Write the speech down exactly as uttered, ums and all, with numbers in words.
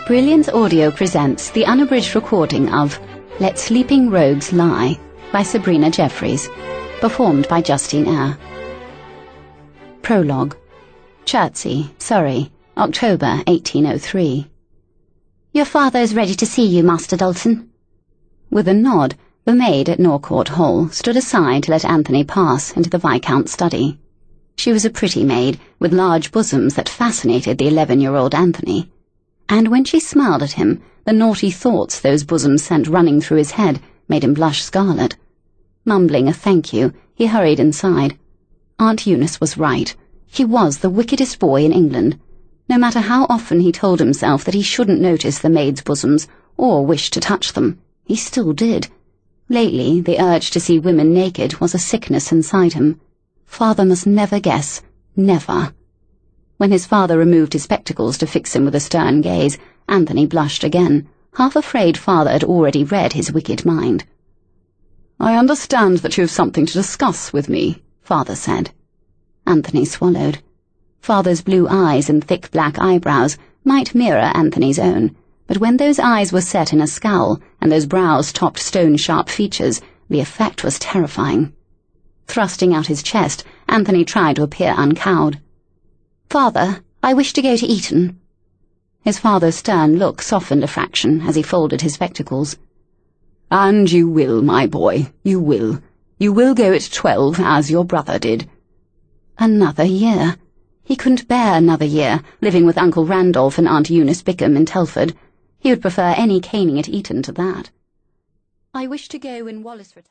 Brilliance Audio presents the unabridged recording of Let Sleeping Rogues Lie by Sabrina Jeffries, performed by Justine Eyre. Prologue. Chertsey, Surrey, October eighteen oh three. Your father is ready to see you, Master Dalton. With a nod, the maid at Norcourt Hall stood aside to let Anthony pass into the Viscount's study. She was a pretty maid, with large bosoms that fascinated the eleven-year-old Anthony. And when she smiled at him, the naughty thoughts those bosoms sent running through his head made him blush scarlet. Mumbling a thank you, he hurried inside. Aunt Eunice was right. He was the wickedest boy in England. No matter how often he told himself that he shouldn't notice the maid's bosoms, or wish to touch them, he still did. Lately, the urge to see women naked was a sickness inside him. Father must never guess. Never. When his father removed his spectacles to fix him with a stern gaze, Anthony blushed again, half afraid father had already read his wicked mind. "I understand that you have something to discuss with me," father said. Anthony swallowed. Father's blue eyes and thick black eyebrows might mirror Anthony's own, but when those eyes were set in a scowl and those brows topped stone-sharp features, the effect was terrifying. Thrusting out his chest, Anthony tried to appear uncowed. "Father, I wish to go to Eton." His father's stern look softened a fraction as he folded his spectacles. "And you will, my boy, you will. You will go at twelve, as your brother did." Another year. He couldn't bear another year, living with Uncle Randolph and Aunt Eunice Bickham in Telford. He would prefer any caning at Eton to that. "I wish to go in Wallace